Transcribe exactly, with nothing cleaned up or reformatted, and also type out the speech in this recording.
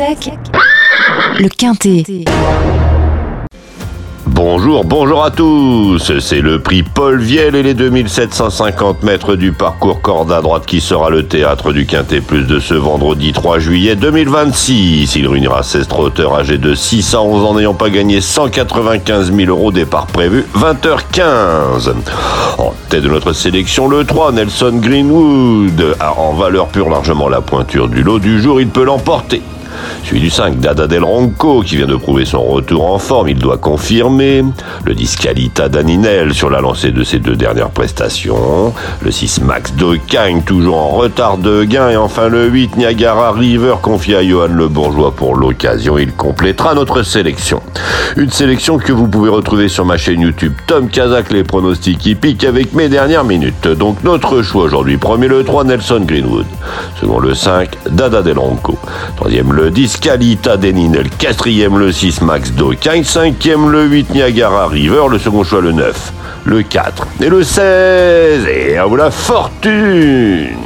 Kazakh, le Quintet. Bonjour, bonjour à tous. C'est le prix Paul Viel et les deux mille sept cent cinquante mètres du parcours corde à droite qui sera le théâtre du Quintet Plus de ce vendredi trois juillet deux mille vingt-six. Il réunira seize trotteurs âgés de six à onze ans n'ayant pas gagné cent quatre-vingt-quinze mille euros, départ prévu vingt heures quinze. En tête de notre sélection, le trois, Nelson Greenwood, a en valeur pure largement la pointure du lot du jour, il peut l'emporter. Suivi du cinq, Dada Del Ronco, qui vient de prouver son retour en forme, il doit confirmer. Le dix, Calita Daninel, sur la lancée de ses deux dernières prestations. Le six, Max Decagne, toujours en retard de gain. Et enfin le huit, Niagara River, confié à Johan Le Bourgeois pour l'occasion. Il complétera notre sélection. Une sélection que vous pouvez retrouver sur ma chaîne YouTube Tom Kazakh, les pronostics hippiques avec mes dernières minutes. Donc notre choix aujourd'hui. Premier le trois, Nelson Greenwood. Second le cinq, Dada Del Ronco. Troisième le dix, Calita Daninel. Quatrième le six, Max Decagne. Cinquième le huit, Niagara River. Le second choix le neuf, le quatre et le seize. Et à vous la fortune!